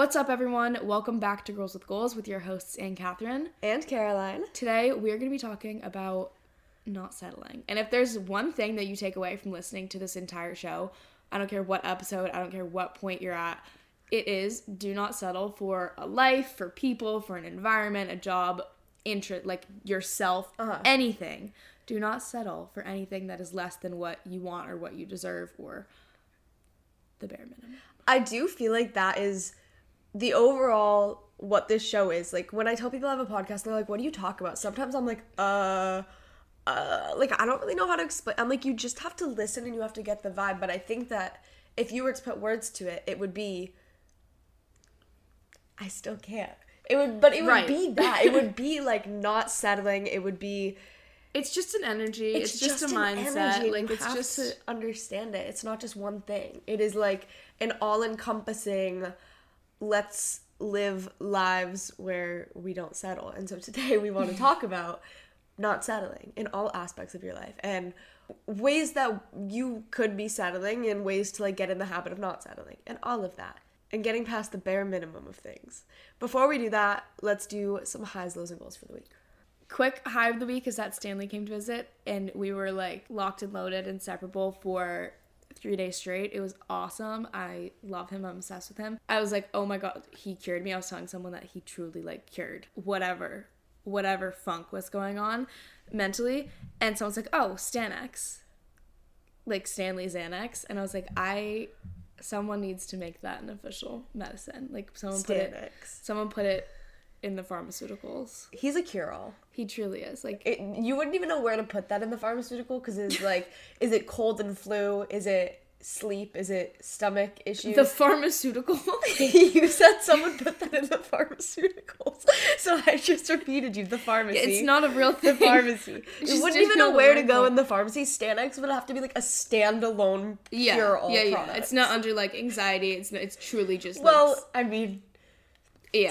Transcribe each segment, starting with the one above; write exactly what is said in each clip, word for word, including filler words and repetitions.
What's up, everyone? Welcome back to Girls with Goals with your hosts, Anne Catherine. And Caroline. Today, we're going to be talking about not settling. And if there's one thing that you take away from listening to this entire show, I don't care what episode, I don't care what point you're at, it is do not settle for a life, for people, for an environment, a job, interest, like yourself, uh-huh. anything. Do not settle for anything that is less than what you want or what you deserve or the bare minimum. I do feel like that is the overall what this show is. Like, when I tell people I have a podcast, they're like, what do you talk about? Sometimes I'm like, uh, uh, like, I don't really know how to explain. I'm like, you just have to listen and you have to get the vibe. But I think that if you were to put words to it, it would be, I still can't. It would, but it would right. be that. It would be, like, not settling. It would be... It's just an energy. It's, it's just, just a mindset. Energy. Like, you it's have just to understand it. It's not just one thing. It is, like, an all-encompassing... let's live lives where we don't settle. And so today we want to talk about not settling in all aspects of your life and ways that you could be settling and ways to like get in the habit of not settling and all of that and getting past the bare minimum of things. Before we do that, let's do some highs, lows, and goals for the week. Quick high of the week is that Stanley came to visit and we were like locked and loaded, inseparable for three days straight. It was awesome. I love him. I'm obsessed with him. I was like, oh my god, he cured me. I was telling someone that he truly like cured whatever, whatever funk was going on mentally. And someone's like, oh, Xanax. Like Stanley Xanax. And I was like, I, someone needs to make that an official medicine. Like someone put Xanax. it, someone put it in the pharmaceuticals. He's a cure-all. He truly is. Like it, you wouldn't even know where to put that in the pharmaceutical because it's like, is it cold and flu? Is it sleep? Is it stomach issues? The pharmaceutical? You said someone put that in the pharmaceuticals, so I just repeated you. The pharmacy. It's not a real thing. The pharmacy. You wouldn't even know where to go in the pharmacy. Xanax would have to be like a standalone yeah, cure-all yeah, yeah. product. It's not under like anxiety. It's it's truly just. Well, like, I mean. Yeah.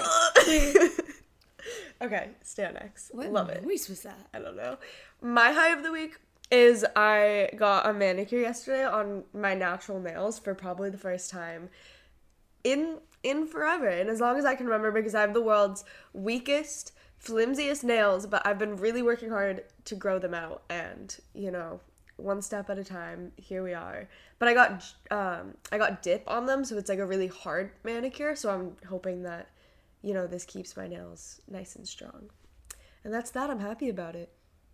Okay, Xanax. What Love it. voice was that? I don't know. My high of the week is I got a manicure yesterday on my natural nails for probably the first time in in forever. And as long as I can remember, because I have the world's weakest, flimsiest nails, but I've been really working hard to grow them out. And, you know, one step at a time, here we are. But I got um I got dip on them, so it's like a really hard manicure. So I'm hoping that, you know, this keeps my nails nice and strong. And that's that. I'm happy about it.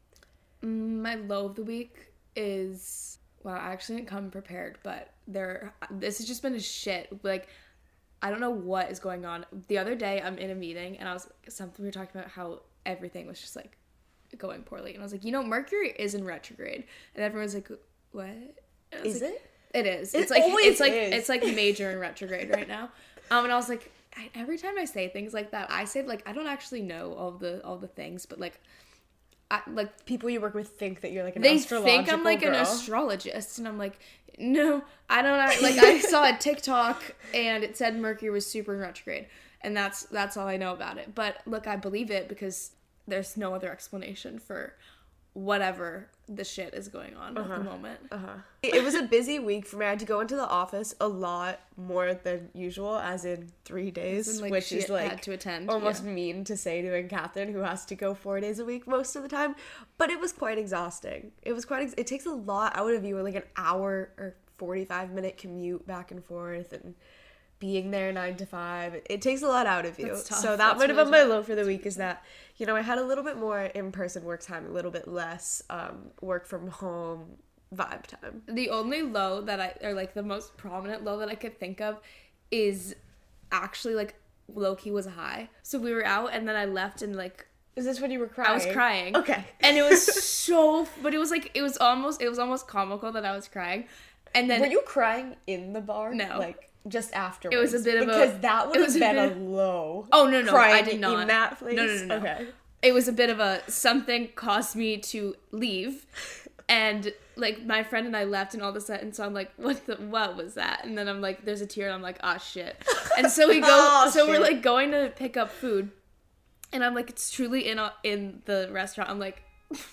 My low of the week is, well, I actually didn't come prepared, but there, this has just been a shit. Like, I don't know what is going on. The other day, I'm in a meeting, and I was, something we were talking about how everything was just, like, going poorly. And I was like, you know, Mercury is in retrograde. And everyone's like, what? Is like, it? It is. It it's like, always it's like, is. it's like major in retrograde right now. Um, and I was like, I, every time I say things like that, I say, like, I don't actually know all the, all the things, but, like, I, like people you work with think that you're like an they astrological think I'm like girl. An astrologist, and I'm like, no, I don't know. Like, I saw a TikTok and it said Mercury was super in retrograde, and that's that's all I know about it. But look, I believe it because there's no other explanation for whatever the shit is going on uh-huh. at the moment. Uh-huh. It was a busy week for me. I had to go into the office a lot more than usual, as in three days, in, like, which is like had to attend. almost yeah. mean to say to Anne Catherine, who has to go four days a week most of the time. But it was quite exhausting. It was quite. Ex- it takes a lot out of you, like an hour or forty-five minute commute back and forth, and being there nine to five. It takes a lot out of you. So that That's might have really been my tough. low for the week. Is that, you know, I had a little bit more in-person work time, a little bit less um, work from home vibe time. The only low that I, or like the most prominent low that I could think of is actually like low-key was a high. So we were out and then I left and like, is this when you were crying? I was crying. Okay. And it was so, but it was like, it was almost, it was almost comical that I was crying. And then. Were you crying in the bar? No. Like, just afterwards? It was a bit of because a. Because that would have been a, a low. Oh, no, no, crying I did not. In that place? No, no, no, no. Okay. It was a bit of a, something caused me to leave. And, like, my friend and I left, and all of a sudden, so I'm like, what the, what was that? And then I'm like, there's a tear, and I'm like, ah, oh, shit. And so we go, oh, so shit. we're, like, going to pick up food. And I'm like, it's truly in a, in the restaurant. I'm like,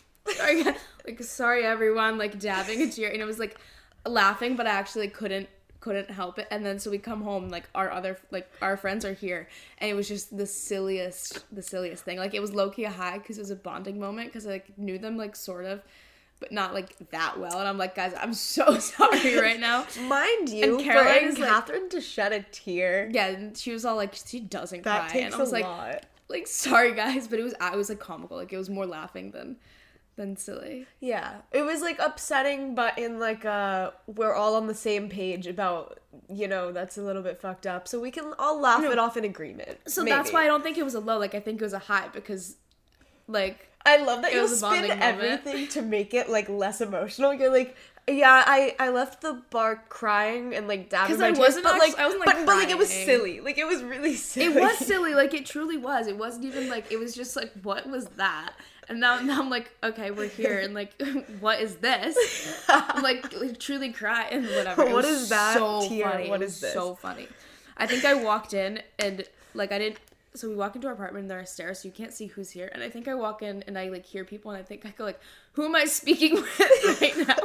sorry, like, sorry, everyone, like, dabbing a tear. And it was, like, laughing, but I actually like, couldn't couldn't help it. And then so we come home, like our other like our friends are here, and it was just the silliest the silliest thing. Like it was low-key a high because it was a bonding moment because I like knew them like sort of, but not like that well. And I'm like, guys, I'm so sorry right now. Mind you, and Caroline for like, Catherine to shed a tear. Yeah, and she was all like, she doesn't that cry. Takes and I was a like, lot. like sorry guys, but it was I was like comical. Like it was more laughing than than silly. Yeah, it was like upsetting, but in like uh we're all on the same page about, you know, that's a little bit fucked up, so we can all laugh no. it off in agreement. So maybe. That's why I don't think it was a low. Like I think it was a high because like I love that it you was a spin bonding everything moment. to make it like less emotional. You're like, yeah, I I left the bar crying and like dabbing my I tears, wasn't but actually- like, I wasn't, like, but, but like it was crying. silly. Like it was really silly. It was silly. Like it truly was. It wasn't even like it was just like what was that? And now, now I'm like, okay, we're here, and like, what is this? I'm like, like truly cry and whatever. It What was is that so tier? funny. What It is was this? So funny. I think I walked in and like I didn't. So we walk into our apartment and there are stairs, so you can't see who's here. And I think I walk in and I like hear people, and I think I go like, who am I speaking with right now?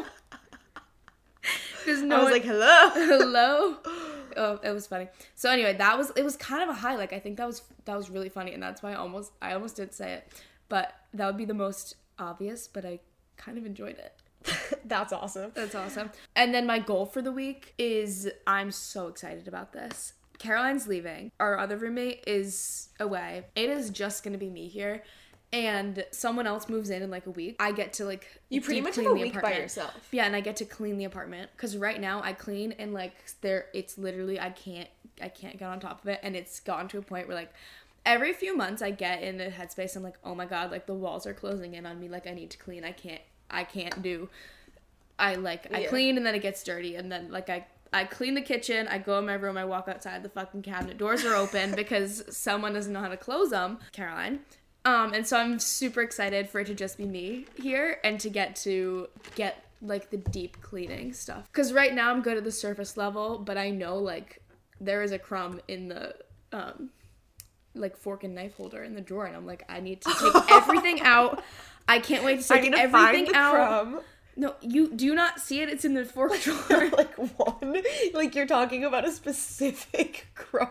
Because no I was one, like, hello. hello. Oh, it was funny. So anyway, that was it was kind of a high. Like I think that was that was really funny, and that's why I almost I almost did say it, but that would be the most obvious. But I kind of enjoyed it. That's awesome. That's awesome. And then my goal for the week is I'm so excited about this. Caroline's leaving. Our other roommate is away. It is just gonna be me here. And someone else moves in in like a week. I get to like You pretty deep much clean have a the week by apartment. yourself. Yeah, and I get to clean the apartment because right now I clean and like there it's literally I can't I can't get on top of it, and it's gotten to a point where like every few months I get in a headspace. I'm like, oh my god, like the walls are closing in on me. Like I need to clean. I can't I can't do. I like I Yeah. clean and then it gets dirty, and then like I. I clean the kitchen, I go in my room, I walk outside, the fucking cabinet doors are open because someone doesn't know how to close them, Caroline. Um, and so I'm super excited for it to just be me here and to get to get like the deep cleaning stuff. Because right now I'm good at the surface level, but I know like there is a crumb in the um, like fork and knife holder in the drawer, and I'm like, I need to take everything out. I can't wait to I take need to everything find the out. crumb. No, you do not see it. It's in the fork drawer. Like one, like you're talking about a specific crumb.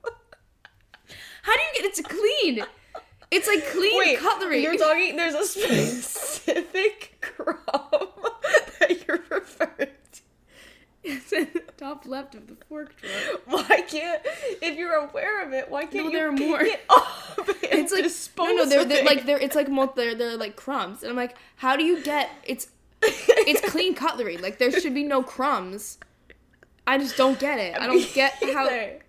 How do you get it to clean? It's like clean Wait, cutlery. you're talking. There's a specific crumb that you're referring to. It's in the top left of the fork drawer. Why can't, if you're aware of it, why can't No, you there are pick more. it up and It's like dispose no, no. They're, of they're it? like they're. It's like multi, they're they're like crumbs, and I'm like, how do you get? It's it's clean cutlery. Like there should be no crumbs. I just don't get it. I don't get how. Either.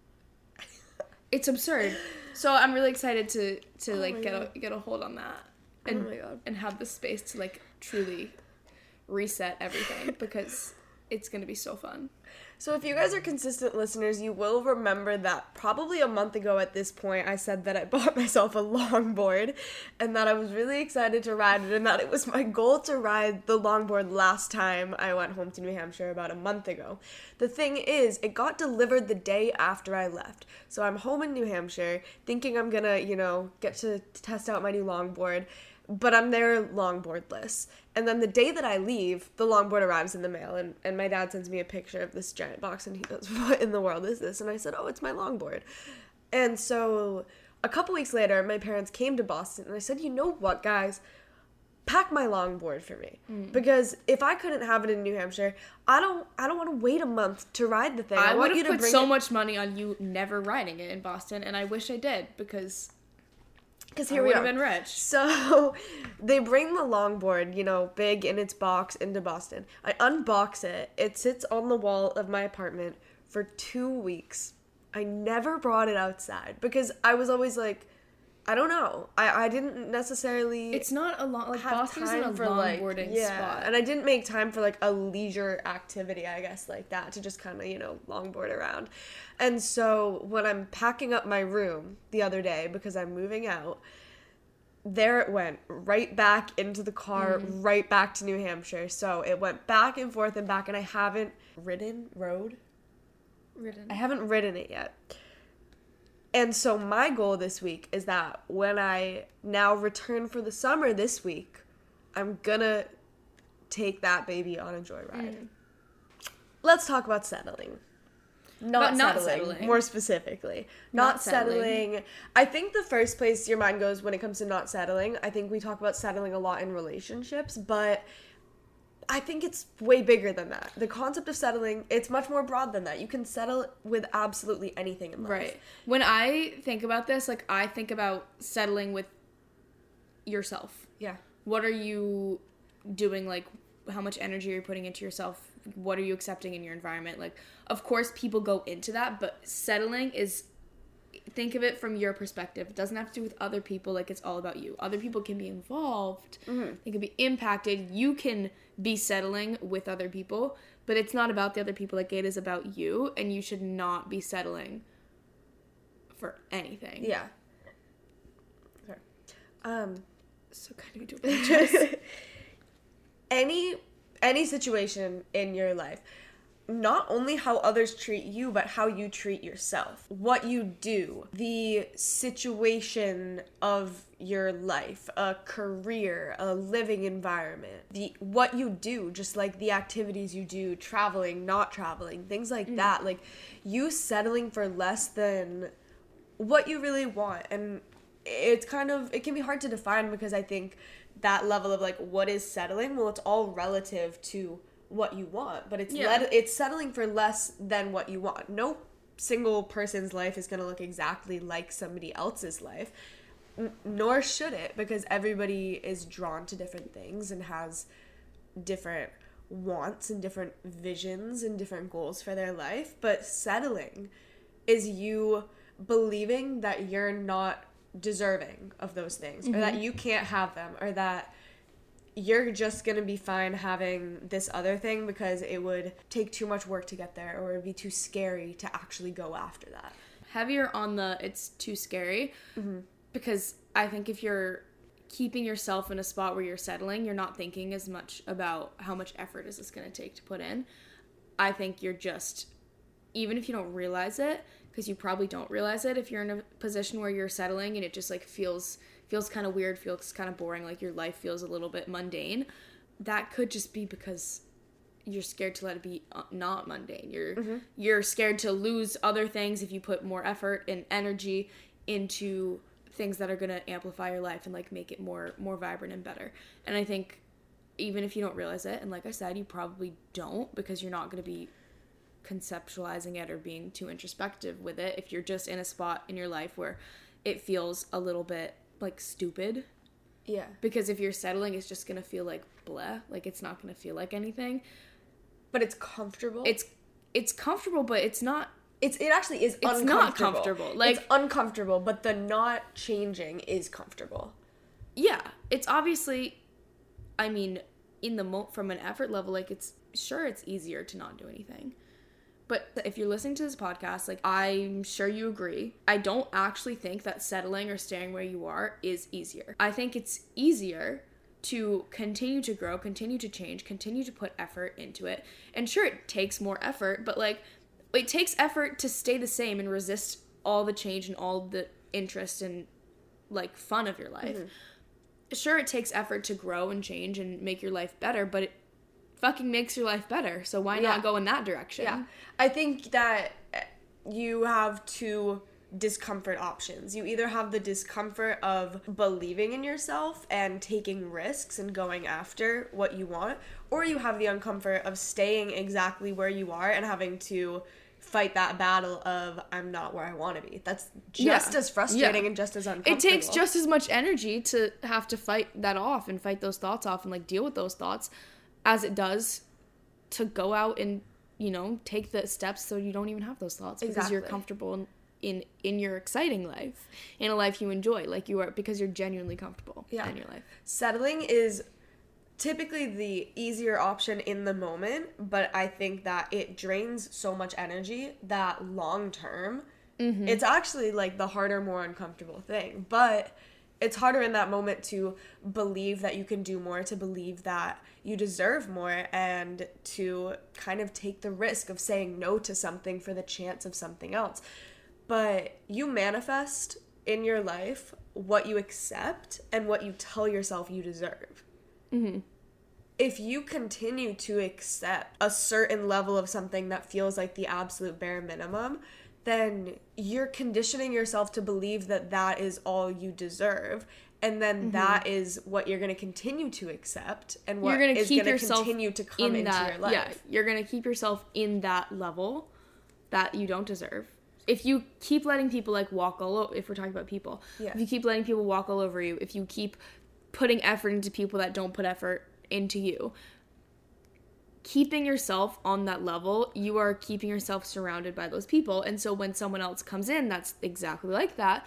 It's absurd. So I'm really excited to to Oh like my get God. a get a hold on that, and Oh my God. and have the space to like truly reset everything because it's gonna be so fun. So if you guys are consistent listeners, you will remember that probably a month ago at this point, I said that I bought myself a longboard and that I was really excited to ride it, and that it was my goal to ride the longboard last time I went home to New Hampshire about a month ago. The thing is, it got delivered the day after I left. So I'm home in New Hampshire thinking I'm gonna, you know, get to test out my new longboard, but I'm there longboardless. And then the day that I leave, the longboard arrives in the mail, and, and my dad sends me a picture of this giant box, and he goes, what in the world is this? And I said, oh, it's my longboard. And so a couple weeks later, my parents came to Boston, and I said, you know what, guys? Pack my longboard for me. Mm. Because if I couldn't have it in New Hampshire, I don't I don't want to wait a month to ride the thing. I, I, would want have you to put bring so it- much money on you never riding it in Boston, and I wish I did because Because I here we would are. have been rich. So they bring the longboard, you know, big in its box into Boston. I unbox it. It sits on the wall of my apartment for two weeks. I never brought it outside because I was always like, I don't know. I, I didn't necessarily It's not a long like have Boston isn't a time for like longboarding yeah, spot. and I didn't make time for like a leisure activity, I guess, like that, to just kind of, you know, longboard around. And so when I'm packing up my room the other day because I'm moving out, there it went right back into the car, Mm. right back to New Hampshire. So it went back and forth and back, and I haven't ridden rode. Ridden. I haven't ridden it yet. And so my goal this week is that when I now return for the summer this week, I'm gonna take that baby on a joyride. Mm. let's talk about settling. Not, But not settling, settling. more specifically. Not, Not settling. settling. I think the first place your mind goes when it comes to not settling, I think we talk about settling a lot in relationships, but I think it's way bigger than that. The concept of settling, it's much more broad than that. You can settle with absolutely anything in life. Right. When I think about this, like, I think about settling with yourself. Yeah. What are you doing? Like, how much energy are you putting into yourself? What are you accepting in your environment? Like, of course, people go into that, but settling is, think of it from your perspective. It doesn't have to do with other people. Like, it's all about you. Other people can be involved. Mm-hmm. They can be impacted. You can be settling with other people, but it's not about the other people. Like, it is about you, and you should not be settling for anything. Yeah. Okay. Um, so kind of you to apologize. any any situation in your life, not only how others treat you, but how you treat yourself. What you do, the situation of your life, a career, a living environment, the what you do, just like the activities you do, traveling, not traveling, things like mm. that. Like, you settling for less than what you really want. And it's kind of, it can be hard to define, because I think that level of, like, what is settling? Well, it's all relative to what you want, but it's yeah. let, it's settling for less than what you want. No single person's life is going to look exactly like somebody else's life, N- nor should it, because everybody is drawn to different things and has different wants and different visions and different goals for their life. But settling is you believing that you're not deserving of those things, mm-hmm. or that you can't have them, or that you're just gonna be fine having this other thing because it would take too much work to get there, or it'd be too scary to actually go after that. Heavier on the it's too scary, mm-hmm. because I think if you're keeping yourself in a spot where you're settling, you're not thinking as much about how much effort is this gonna take to put in. I think you're just, even if you don't realize it, because you probably don't realize it if you're in a position where you're settling and it just like feels feels kind of weird, feels kind of boring, like your life feels a little bit mundane, that could just be because you're scared to let it be not mundane. You're mm-hmm. you're scared to lose other things if you put more effort and energy into things that are going to amplify your life and like make it more more vibrant and better. And I think even if you don't realize it, and like I said, you probably don't, because you're not going to be conceptualizing it or being too introspective with it if you're just in a spot in your life where it feels a little bit like stupid. Yeah. Because if you're settling, it's just gonna feel like bleh, like it's not gonna feel like anything. But it's comfortable. It's it's comfortable, but it's not. It's it actually is. It's uncomfortable. not comfortable. Like, it's uncomfortable, but the not changing is comfortable. Yeah, it's obviously. I mean, in the mo from an effort level, like it's sure it's easier to not do anything. But if you're listening to this podcast, like, I'm sure you agree, I don't actually think that settling or staying where you are is easier. I think it's easier to continue to grow, continue to change, continue to put effort into it. And sure, it takes more effort, but, like, it takes effort to stay the same and resist all the change and all the interest and, like, fun of your life. Mm-hmm. Sure, it takes effort to grow and change and make your life better, but it fucking makes your life better, so why yeah. not go in that direction? Yeah. I think that you have two discomfort options. You either have the discomfort of believing in yourself and taking risks and going after what you want, or you have the uncomfort of staying exactly where you are and having to fight that battle of I'm not where I want to be. That's just yeah. as frustrating yeah. and just as uncomfortable. It takes just as much energy to have to fight that off and fight those thoughts off and like deal with those thoughts as it does to go out and, you know, take the steps so you don't even have those thoughts, because exactly. you're comfortable in, in in your exciting life, in a life you enjoy, like you are, because you're genuinely comfortable yeah. in your life. Settling is typically the easier option in the moment, but I think that it drains so much energy that long term, mm-hmm. it's actually like the harder, more uncomfortable thing. But it's harder in that moment to believe that you can do more, to believe that you deserve more, and to kind of take the risk of saying no to something for the chance of something else. But you manifest in your life what you accept and what you tell yourself you deserve. Mm-hmm. if you continue to accept a certain level of something that feels like the absolute bare minimum, then you're conditioning yourself to believe that that is all you deserve. And then mm-hmm. that is what you're going to continue to accept and what you're gonna is keep going to yourself continue to come in into that, your life. Yeah, you're going to keep yourself in that level that you don't deserve. If you keep letting people, like, walk all over, if we're talking about people, yeah. if you keep letting people walk all over you, if you keep putting effort into people that don't put effort into you, keeping yourself on that level, you are keeping yourself surrounded by those people. And so when someone else comes in that's exactly like that,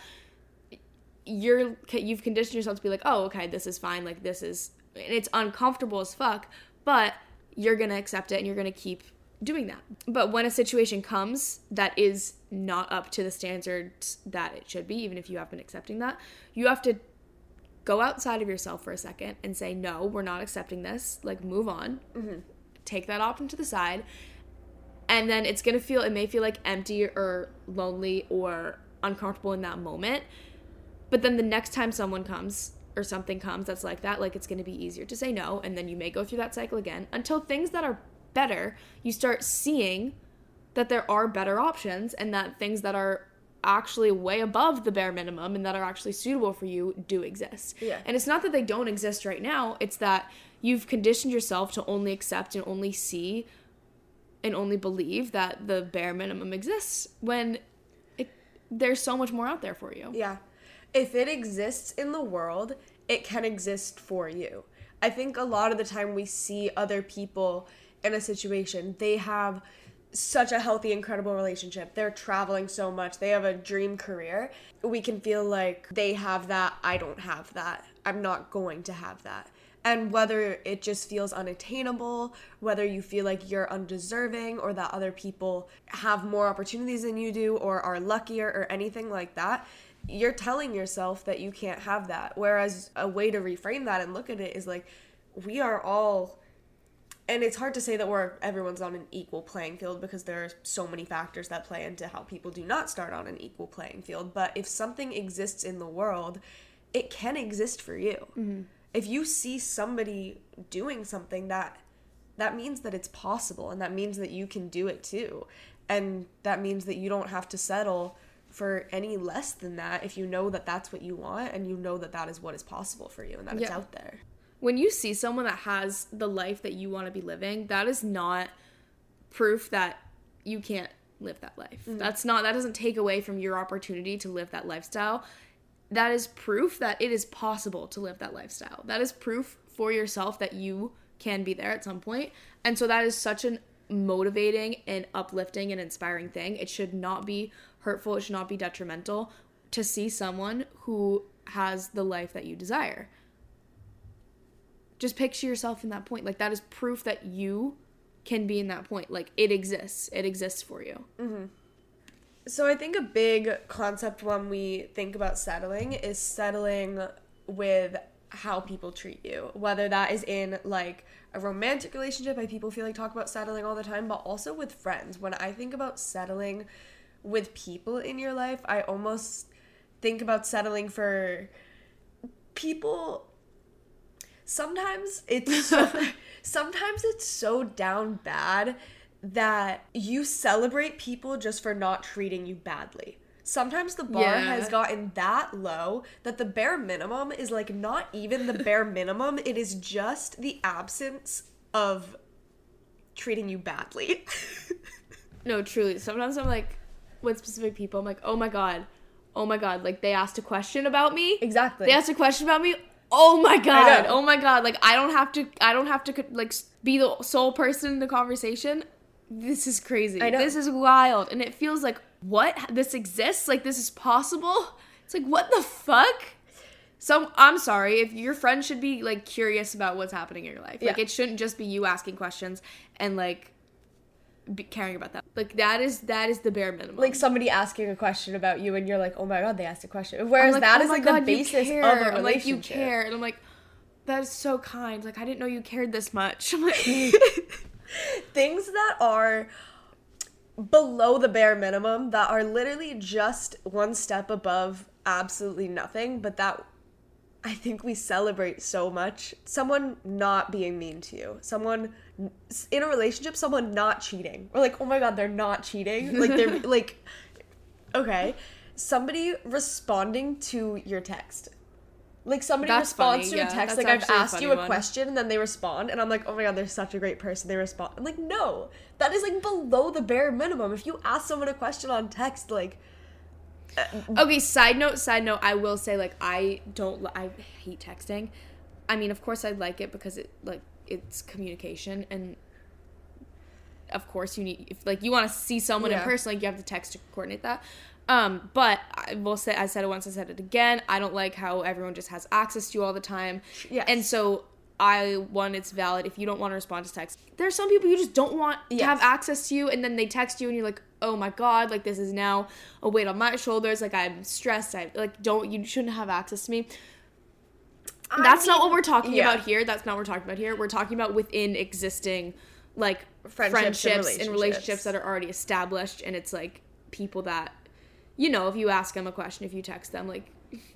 you're you've conditioned yourself to be like, oh, okay, this is fine, like, this is, and it's uncomfortable as fuck, but you're gonna accept it and you're gonna keep doing that. But when a situation comes that is not up to the standards that it should be, even if you have been accepting that, you have to go outside of yourself for a second and say, no, we're not accepting this, like, move on. Mm-hmm. Take that option to the side, and then it's gonna feel, it may feel like empty or lonely or uncomfortable in that moment, but then the next time someone comes or something comes that's like that, like, it's gonna be easier to say no, and then you may go through that cycle again until things that are better, you start seeing that there are better options and that things that are actually way above the bare minimum and that are actually suitable for you do exist. Yeah. And it's not that they don't exist right now, it's that you've conditioned yourself to only accept and only see and only believe that the bare minimum exists when it there's so much more out there for you. Yeah. If it exists in the world, it can exist for you. I think a lot of the time we see other people in a situation, they have such a healthy, incredible relationship. They're traveling so much. They have a dream career. We can feel like they have that. I don't have that. I'm not going to have that. And whether it just feels unattainable, whether you feel like you're undeserving or that other people have more opportunities than you do or are luckier or anything like that, you're telling yourself that you can't have that. Whereas a way to reframe that and look at it is like, we are all, and it's hard to say that we're everyone's on an equal playing field because there are so many factors that play into how people do not start on an equal playing field. But if something exists in the world, it can exist for you. Mm-hmm. If you see somebody doing something, that that means that it's possible, and that means that you can do it too. And that means that you don't have to settle for any less than that if you know that that's what you want and you know that that is what is possible for you and that yeah. it's out there. When you see someone that has the life that you want to be living, that is not proof that you can't live that life. Mm-hmm. That's not, that doesn't take away from your opportunity to live that lifestyle. That is proof that it is possible to live that lifestyle. That is proof for yourself that you can be there at some point. And so that is such an motivating and uplifting and inspiring thing. It should not be hurtful. It should not be detrimental to see someone who has the life that you desire. Just picture yourself in that point. Like, that is proof that you can be in that point. Like, it exists. It exists for you. Mm-hmm. So I think a big concept when we think about settling is settling with how people treat you. Whether that is in, like, a romantic relationship, like people feel like talk about settling all the time, but also with friends. When I think about settling with people in your life, I almost think about settling for people. Sometimes it's so, sometimes it's so down bad that you celebrate people just for not treating you badly. Sometimes the bar yeah. has gotten that low that the bare minimum is, like, not even the bare minimum. It is just the absence of treating you badly. No, truly. Sometimes I'm like, with specific people, I'm like, oh my god, oh my god, like, they asked a question about me. Exactly. They asked a question about me. Oh my god. Oh my god. Like, I don't have to, I don't have to, like, be the sole person in the conversation. This is crazy. I know. This is wild. And it feels like, what? This exists? Like, this is possible? It's like, what the fuck? So, I'm sorry. If your friend should be, like, curious about what's happening in your life. Like, yeah. It shouldn't just be you asking questions and, like, be caring about that. Like, that is, that is the bare minimum. Like, somebody asking a question about you and you're like, oh my god, they asked a question. Whereas like, that oh is, like, god, the basis of a relationship. I'm like, you care. And I'm like, that is so kind. Like, I didn't know you cared this much. I'm like... Things that are below the bare minimum, that are literally just one step above absolutely nothing, but that I think we celebrate so much someone not being mean to you, someone in a relationship, someone not cheating. Or like, oh my god, they're not cheating. Like they're like, okay, somebody responding to your text. Like somebody That's responds funny, to your yeah. text, That's like I've actually a asked you funny a one. question and then they respond and I'm like, oh my god, they're such a great person. They respond. I'm like, no, that is like below the bare minimum. If you ask someone a question on text, like, Okay, side note, side note, I will say, like, I don't, li- I hate texting. I mean, of course I like it because it, like, it's communication, and of course you need, if, like, you want to see someone Yeah. in person, like, you have to text to coordinate that. Um, but I will say, I said it once, I said it again, I don't like how everyone just has access to you all the time. Yes. And so, I, one, it's valid. If you don't want to respond to text, there's some people you just don't want to Yes. have access to you, and then they text you and you're like, oh my god, like this is now a weight on my shoulders, like I'm stressed, I like don't, you shouldn't have access to me. I That's not mean, what we're talking yeah. about here. That's not what we're talking about here. We're talking about within existing like Friendships and friendships and relationships. relationships that are already established, and it's like people that, you know, if you ask them a question, if you text them, like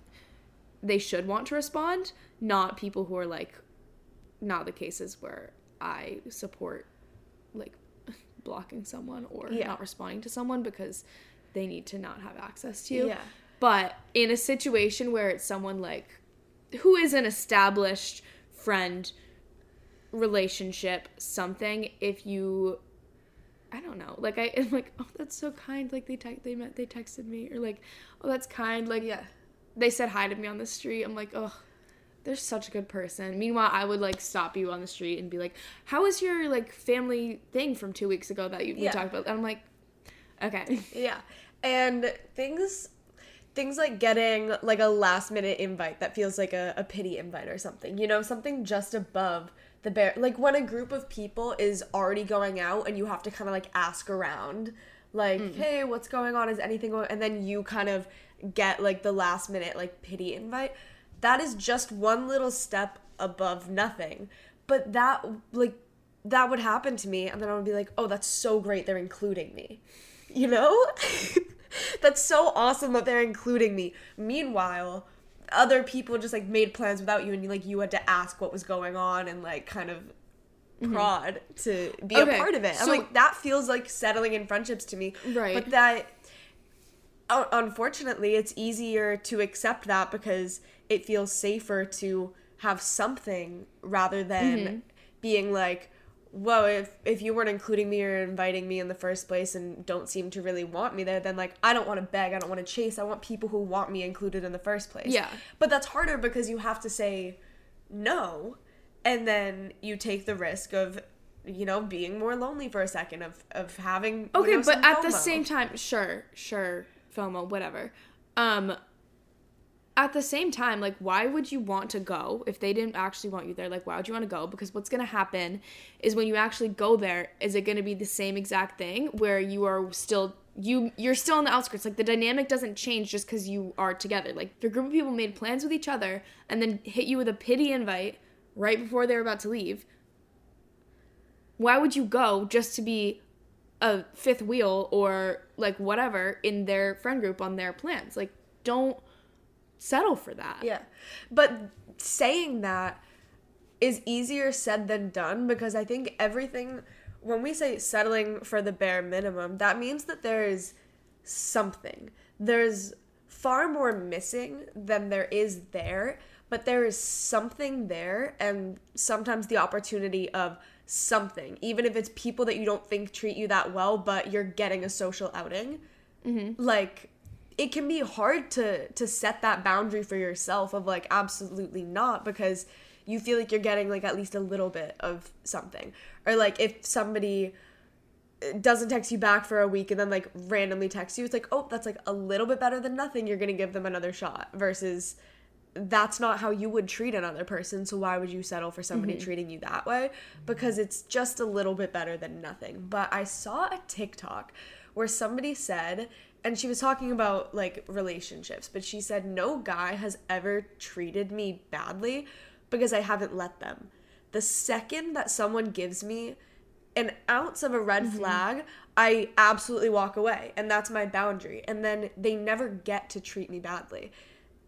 they should want to respond, not people who are like, not the cases where I support like blocking someone or Yeah. not responding to someone because they need to not have access to you. Yeah. But in a situation where it's someone like who is an established friend, relationship, something, if you, I don't know, like I am like, oh, that's so kind, like they te- they met they texted me, or like, oh, that's kind, like Yeah. they said hi to me on the street. I'm like, oh, they're such a good person. Meanwhile, I would like stop you on the street and be like, how was your like family thing from two weeks ago that you we Yeah. talked about? And I'm like, okay. Yeah. And things things like getting like a last minute invite that feels like a, a pity invite or something. You know, something just above the bare, like when a group of people is already going out and you have to kind of like ask around, like, hey, what's going on? Is anything going, and then you kind of get like the last minute like pity invite. That is just one little step above nothing. But that, like, that would happen to me, and then I would be like, oh, that's so great, they're including me. You know? That's so awesome that they're including me. Meanwhile, other people just, like, made plans without you, and, like, you had to ask what was going on and, like, kind of prod to be Okay, a part of it. I'm so- like, that feels like settling in friendships to me. Right. But that, un- unfortunately, it's easier to accept that because it feels safer to have something rather than Mm-hmm. being like, whoa, if, if you weren't including me or inviting me in the first place and don't seem to really want me there, then like, I don't want to beg, I don't want to chase, I want people who want me included in the first place. Yeah. But that's harder because you have to say no, and then you take the risk of, you know, being more lonely for a second, of, of having, you Okay, know, but some at the FOMO. same time, sure, sure, FOMO, whatever. Um, at the same time, like, why would you want to go if they didn't actually want you there? Like, why would you want to go? Because what's going to happen is when you actually go there, is it going to be the same exact thing where you are still, you, you're still on the outskirts? Like, the dynamic doesn't change just because you are together. Like, if a group of people made plans with each other and then hit you with a pity invite right before they were about to leave, why would you go just to be a fifth wheel or like whatever in their friend group on their plans? Like, don't settle for that. Yeah. But saying that is easier said than done, because I think everything, when we say settling for the bare minimum, that means that there is something. There's far more missing than there is there, but there is something there, and sometimes the opportunity of something, even if it's people that you don't think treat you that well, but you're getting a social outing. Mm-hmm. Like, it can be hard to to set that boundary for yourself of like, absolutely not, because you feel like you're getting like at least a little bit of something. Or like if somebody doesn't text you back for a week and then like randomly texts you, it's like, oh, that's like a little bit better than nothing, you're gonna give them another shot, versus that's not how you would treat another person, so why would you settle for somebody mm-hmm. treating you that way? Because it's just a little bit better than nothing. But I saw a TikTok where somebody said, and she was talking about like relationships, but she said, no guy has ever treated me badly because I haven't let them. The second that someone gives me an ounce of a red mm-hmm. flag, I absolutely walk away, and that's my boundary. And then they never get to treat me badly.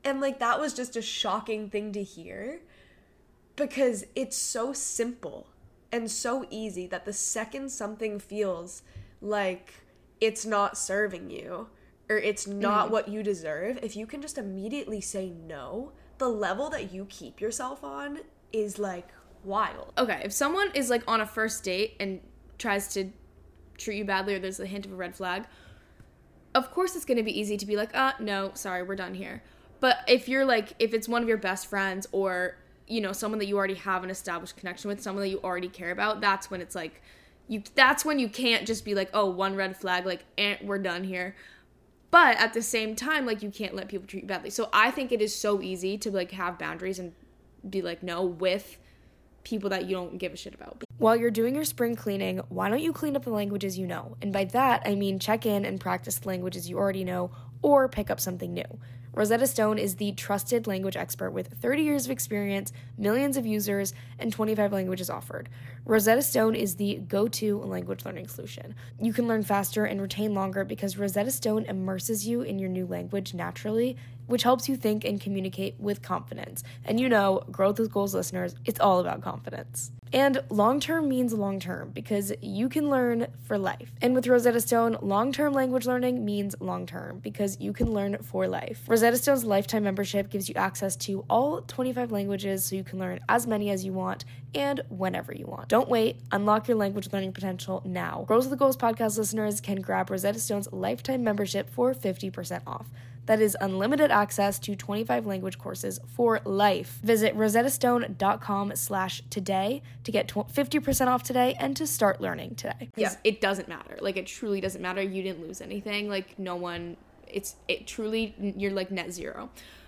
And, like, that was just a shocking thing to hear because it's so simple and so easy that the second something feels like it's not serving you or it's not mm. what you deserve, if you can just immediately say no, the level that you keep yourself on is, like, wild. Okay, if someone is, like, on a first date and tries to treat you badly or there's a hint of a red flag, of course it's going to be easy to be like, uh, no, sorry, we're done here. But if you're, like, if it's one of your best friends or, you know, someone that you already have an established connection with, someone that you already care about, that's when it's, like, you. That's when you can't just be like, oh, one red flag, like, eh, we're done here. But at the same time, like, you can't let people treat you badly. So I think it is so easy to, like, have boundaries and be like, no, with people that you don't give a shit about. While you're doing your spring cleaning, why don't you clean up the languages you know? And by that, I mean check in and practice the languages you already know or pick up something new. Rosetta Stone is the trusted language expert with thirty years of experience, millions of users, and twenty-five languages offered. Rosetta Stone is the go-to language learning solution. You can learn faster and retain longer because Rosetta Stone immerses you in your new language naturally, which helps you think and communicate with confidence. And you know, Growth with Goals listeners, it's all about confidence. And long-term means long-term because you can learn for life. And with Rosetta Stone, long-term language learning means long-term because you can learn for life. Rosetta Stone's lifetime membership gives you access to all twenty-five languages so you can learn as many as you want and whenever you want. Don't wait. Unlock your language learning potential now. Growth with Goals podcast listeners can grab Rosetta Stone's lifetime membership for fifty percent off. That is unlimited access to twenty-five language courses for life. Visit rosettastone.com slash today to get fifty percent off today and to start learning today. Yeah. It doesn't matter. Like, it truly doesn't matter. You didn't lose anything. Like, no one, it's, it truly, you're, like, net zero.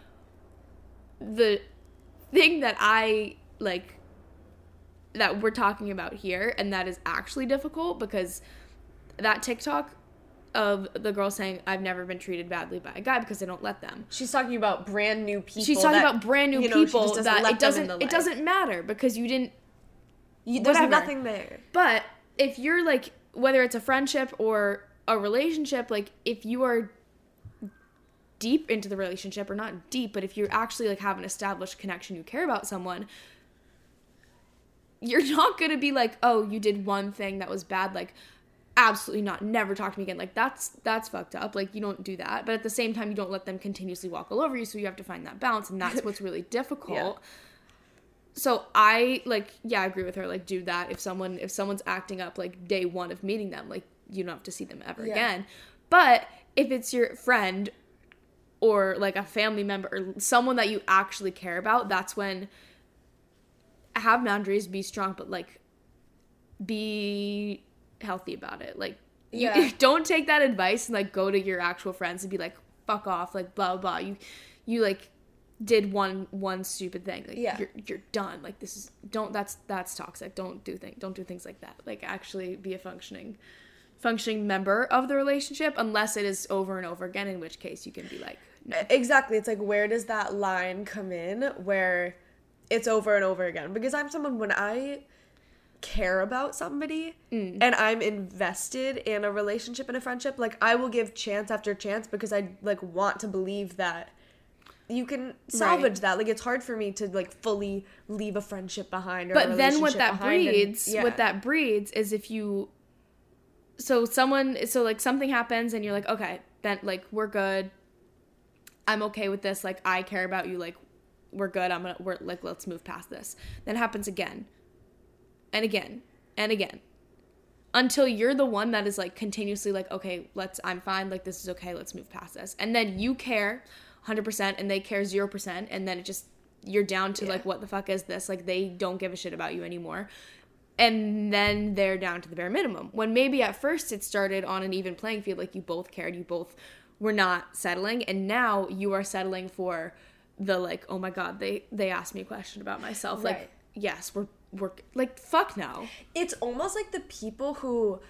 The thing that I, like, that we're talking about here, and that is actually difficult because that TikTok of the girl saying, I've never been treated badly by a guy because they don't let them. She's talking about brand new people. She's talking that, about brand new you know, people doesn't that it doesn't it doesn't matter because you didn't you, there's whatever. Nothing there. But if you're like, whether it's a friendship or a relationship, like if you are deep into the relationship, or not deep, but if you actually like have an established connection, you care about someone, you're not going to be like, oh, you did one thing that was bad, like, absolutely not, never talk to me again. Like, that's that's fucked up. Like, you don't do that. But at the same time, you don't let them continuously walk all over you, so you have to find that balance, and that's what's really difficult. Yeah. So I, like, yeah, I agree with her. Like, do that. If someone, if someone's acting up, like, day one of meeting them, like, you don't have to see them ever yeah. again. But if it's your friend or, like, a family member or someone that you actually care about, that's when have boundaries, be strong, but, like, be healthy about it. Like, you yeah. don't take that advice and, like, go to your actual friends and be like, fuck off, like, blah, blah, blah. You, you, like, did one one stupid thing. Like, yeah. you're you're done. Like, this is, don't, that's, that's toxic. Don't do things, don't do things like that. Like, actually be a functioning, functioning member of the relationship, unless it is over and over again, in which case you can be like, no. Exactly. It's like, where does that line come in where it's over and over again? Because I'm someone, when I care about somebody mm. and I'm invested in a relationship and a friendship, like, I will give chance after chance because I, like, want to believe that you can salvage right. that. Like, it's hard for me to, like, fully leave a friendship behind or but a then what that breeds and, yeah. what that breeds is if you so someone so like something happens and you're like, okay, then, like, we're good, I'm okay with this, like, I care about you, like, we're good, I'm gonna we're like, let's move past this. Then it happens again and again and again until you're the one that is, like, continuously like, okay, let's I'm fine, like, this is okay, let's move past this. And then you care one hundred percent and they care zero percent, and then it just, you're down to yeah. like, what the fuck is this? Like, they don't give a shit about you anymore. And then they're down to the bare minimum. When maybe at first it started on an even playing field, like, you both cared, you both were not settling, and now you are settling for the, like, oh my god, they they asked me a question about myself. Right. Like, yes, we're we're like, fuck no. It's almost like the people who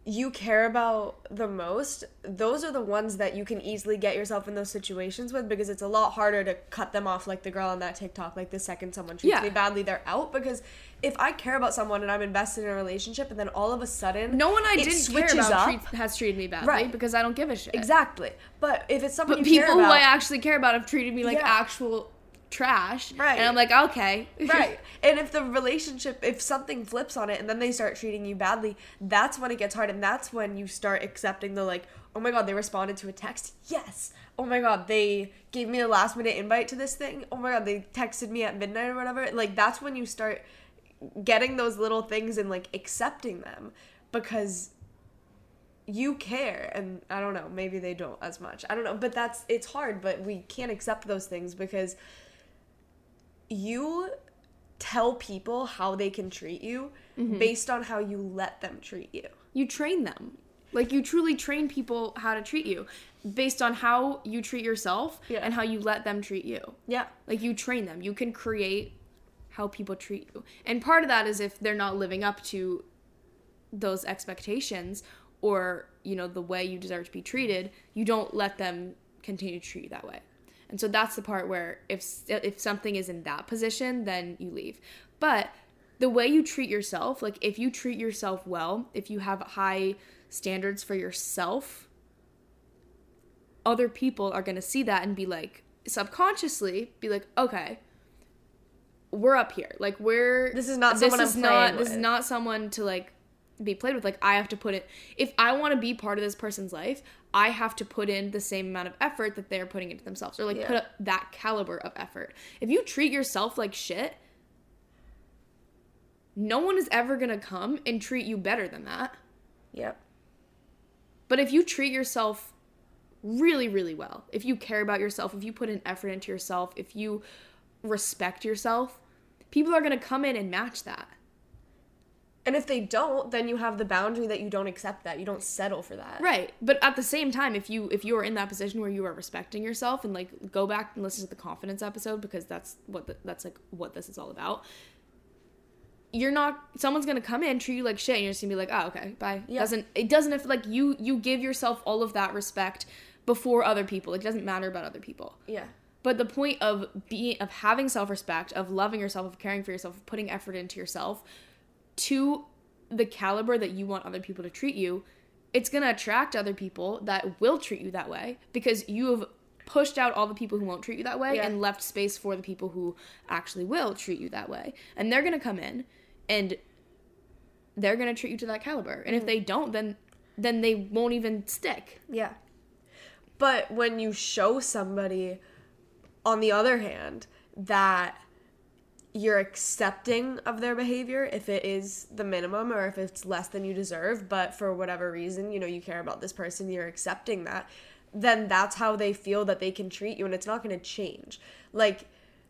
you care about the most, those are the ones that you can easily get yourself in those situations with, because it's a lot harder to cut them off, like the girl on that TikTok. Like, the second someone treats Yeah. me badly, they're out. Because if I care about someone and I'm invested in a relationship, and then all of a sudden No one I it didn't care switches about up, treat, has treated me badly, Right. because I don't give a shit. exactly. But if it's someone But you people care who about, I actually care about have treated me like Yeah. actual trash. Right. And I'm like, okay. right. And if the relationship, if something flips on it and then they start treating you badly, that's when it gets hard. And that's when you start accepting the, like, oh my God, they responded to a text. Yes. Oh my God, they gave me a last minute invite to this thing. Oh my God, they texted me at midnight or whatever. Like, that's when you start getting those little things and, like, accepting them, because you care. And I don't know, maybe they don't as much. I don't know. But that's, it's hard, but we can't accept those things, because you tell people how they can treat you Mm-hmm. based on how you let them treat you. You train them. Like, you truly train people how to treat you based on how you treat yourself Yeah. and how you let them treat you. Yeah. Like, you train them. You can create how people treat you. And part of that is if they're not living up to those expectations, or, you know, the way you deserve to be treated, you don't let them continue to treat you that way. And so that's the part where if if something is in that position, then you leave. But the way you treat yourself, like, if you treat yourself well, if you have high standards for yourself, other people are going to see that and be like, subconsciously be like, okay, we're up here. Like, we're This is not this someone is I'm not playing this is with. not someone to, like, be played with. Like, I have to put it, if I want to be part of this person's life, I have to put in the same amount of effort that they're putting into themselves, or, like, Yeah. put up that caliber of effort. If you treat yourself like shit, no one is ever gonna come and treat you better than that. Yep. But if you treat yourself really, really well, if you care about yourself, if you put an effort into yourself, if you respect yourself, people are gonna come in and match that. And if they don't, then you have the boundary that you don't accept that. You don't settle for that. Right. But at the same time, if you if you are in that position where you are respecting yourself, and, like, go back and listen to the confidence episode, because that's what the, that's like what this is all about. You're not, someone's gonna come in, treat you like shit, and you're just gonna be like, oh, okay, bye. Yeah. Doesn't it doesn't if like you you give yourself all of that respect before other people. Like, it doesn't matter about other people. Yeah. But the point of being of having self-respect, of loving yourself, of caring for yourself, of putting effort into yourself to the caliber that you want other people to treat you, it's going to attract other people that will treat you that way, because you have pushed out all the people who won't treat you that way, Yeah. and left space for the people who actually will treat you that way. And they're going to come in and they're going to treat you to that caliber. And if they don't, then then they won't even stick. Yeah. But when you show somebody, on the other hand, that you're accepting of their behavior, if it is the minimum or if it's less than you deserve, but for whatever reason, you know, you care about this person, you're accepting that, then that's how they feel that they can treat you, and it's not going to change. Like,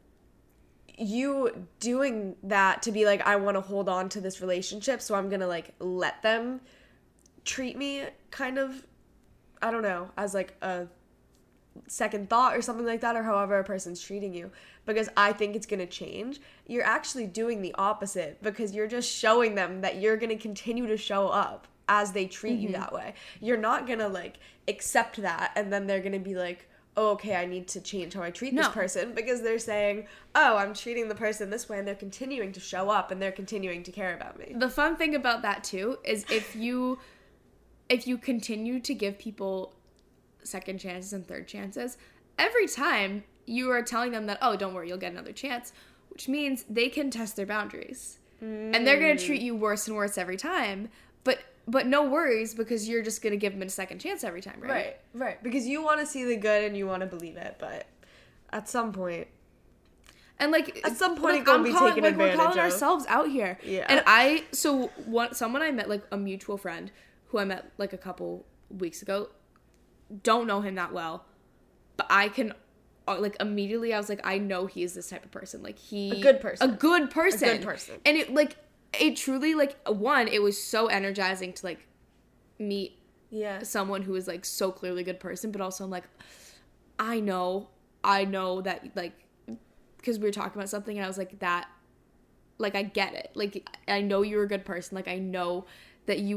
you doing that to be like, I want to hold on to this relationship, so I'm going to, like, let them treat me kind of, I don't know, as, like, a second thought or something like that, or however a person's treating you, because I think it's going to change, you're actually doing the opposite, because you're just showing them that you're going to continue to show up as they treat Mm-hmm. you that way. You're not going to, like, accept that and then they're going to be like, oh, okay, I need to change how I treat this No. person, because they're saying, oh, I'm treating the person this way, and they're continuing to show up and they're continuing to care about me. The fun thing about that too is if you if you continue to give people second chances and third chances, every time you are telling them that, oh, don't worry, you'll get another chance, which means they can test their boundaries. Mm. And they're going to treat you worse and worse every time, but but no worries, because you're just going to give them a second chance every time, right? Right, right. Because you want to see the good and you want to believe it, but at some point, And, like, At some point, like, it gonna I'm be calling, taken like, we're advantage calling of. ourselves out here. Yeah. And I, so one, someone I met, like, a mutual friend who I met, like, a couple weeks ago, don't know him that well, but I can, uh, like, immediately I was like, I know he is this type of person. Like, he... A good person. A good person. A good person. And it, like, it truly, like, one, it was so energizing to, like, meet yeah. someone who is, like, so clearly a good person, but also I'm like, I know, I know that, like, because we were talking about something and I was like, that, like, I get it. Like, I know you're a good person. Like, I know that you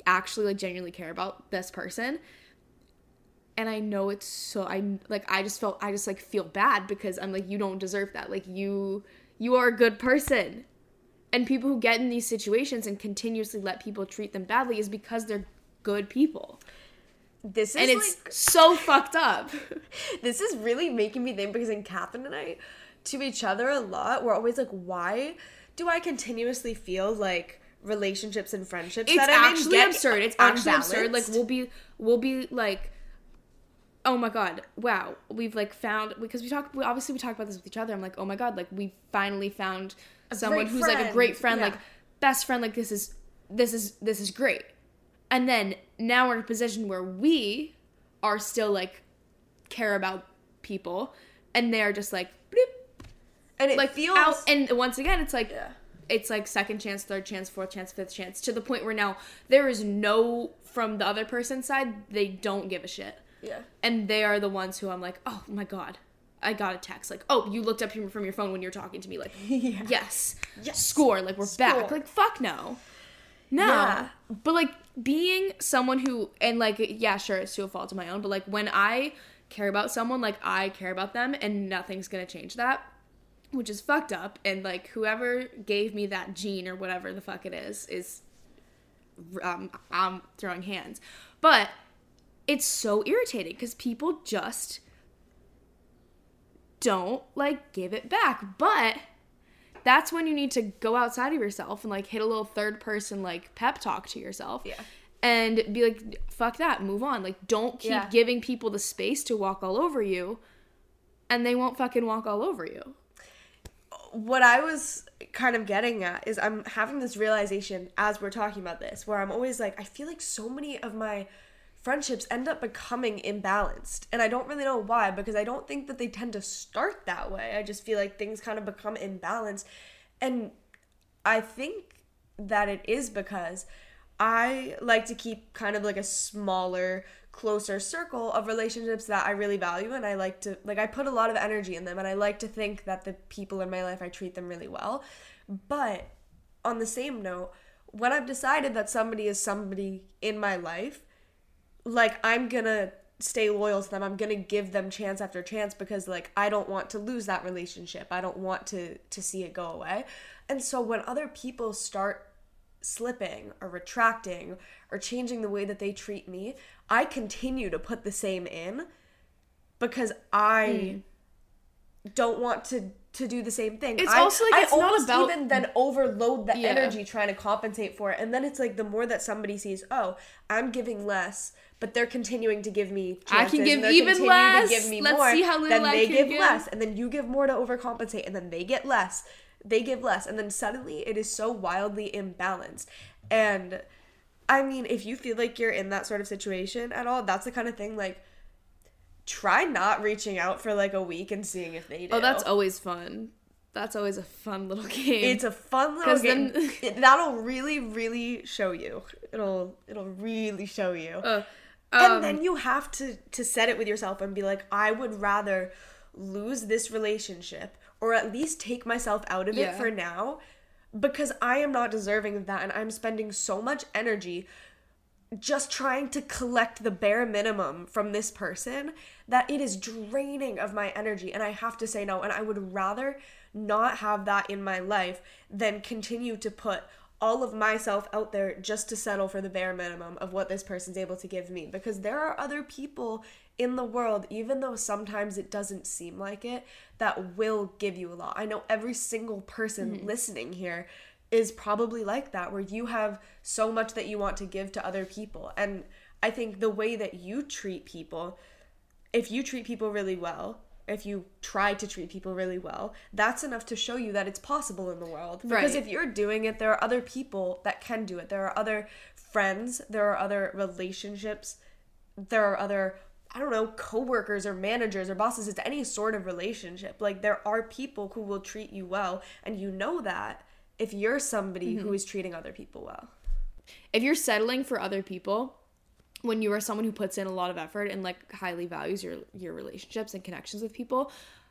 actually like genuinely care about this person. And I know it's so, I like, I just felt, I just like feel bad because I'm like, you don't deserve that. Like you, you are a good person. And people who get in these situations and continuously let people treat them badly is because they're good people. This is and it's like, so fucked up. This is really making me think, because in Catherine and I, to each other a lot, we're always like, why do I continuously feel like relationships and friendships it's that I'm actually in get absurd. It's actually unbalanced? absurd. Like we'll be, we'll be like, oh my god, wow, we've like found, because we talk, we, obviously we talk about this with each other. I'm like, oh my god, like we finally found a someone who's like a great friend, yeah. like best friend, like this is, this is, this is great. And then now we're in a position where we are still like care about people, and they're just like, bloop, and it like feels out, and once again, it's like, yeah. it's like second chance, third chance, fourth chance, fifth chance, to the point where now there is no, from the other person's side, they don't give a shit. Yeah. And they are the ones who I'm like, oh my god, I got a text. Like, oh, you looked up from your phone when you're talking to me. Like, yeah. yes. Yes. Score. Like, we're Score. back. Like, fuck no. No. Yeah. But, like, being someone who, and, like, yeah, sure, it's to a fault of my own, but, like, when I care about someone, like, I care about them, and nothing's gonna change that, which is fucked up, and, like, whoever gave me that gene or whatever the fuck it is, is, um, I'm throwing hands. But it's so irritating, because people just don't, like, give it back, but that's when you need to go outside of yourself and, like, hit a little third person, like, pep talk to yourself. Yeah. And be like, fuck that, move on. Like, don't keep yeah. giving people the space to walk all over you, and they won't fucking walk all over you. What I was kind of getting at is I'm having this realization as we're talking about this, where I'm always like, I feel like so many of my friendships end up becoming imbalanced, and I don't really know why, because I don't think that they tend to start that way. I just feel like things kind of become imbalanced, and I think that it is because I like to keep kind of like a smaller, closer circle of relationships that I really value, and I like to, like, I put a lot of energy in them, and I like to think that the people in my life, I treat them really well. But on the same note, when I've decided that somebody is somebody in my life, like, I'm gonna stay loyal to them. I'm gonna give them chance after chance, because, like, I don't want to lose that relationship. I don't want to to see it go away. And so when other people start slipping or retracting or changing the way that they treat me, I continue to put the same in, because I mm. don't want to to do the same thing. It's I, also like, I it's almost not about even then overload the yeah. energy trying to compensate for it, and then it's like the more that somebody sees, oh, I'm giving less, but they're continuing to give me chances, I can give and even less. To give me Let's more, see how little then I they can give, give less, and then you give more to overcompensate, and then they get less. They give less, and then suddenly it is so wildly imbalanced. And I mean, if you feel like you're in that sort of situation at all, that's the kind of thing, like, try not reaching out for like a week and seeing if they do. Oh, that's always fun. That's always a fun little game. It's a fun little game. Then... it, that'll really, really show you. It'll it'll really show you. Uh, um, and then you have to, to set it with yourself and be like, I would rather lose this relationship, or at least take myself out of yeah. it for now, because I am not deserving of that, and I'm spending so much energy just trying to collect the bare minimum from this person that it is draining of my energy, and I have to say no. And I would rather not have that in my life than continue to put all of myself out there just to settle for the bare minimum of what this person's able to give me, because there are other people in the world, even though sometimes it doesn't seem like it, that will give you a lot. I know every single person mm-hmm. listening here is probably like that, where you have so much that you want to give to other people. And I think the way that you treat people, if you treat people really well, if you try to treat people really well, that's enough to show you that it's possible in the world. Because right. if you're doing it, there are other people that can do it. There are other friends, there are other relationships, there are other, I don't know, coworkers or managers or bosses. It's any sort of relationship. Like, there are people who will treat you well, and you know that if you're somebody mm-hmm. who is treating other people well. If you're settling for other people, when you are someone who puts in a lot of effort and, like, highly values your your relationships and connections with people,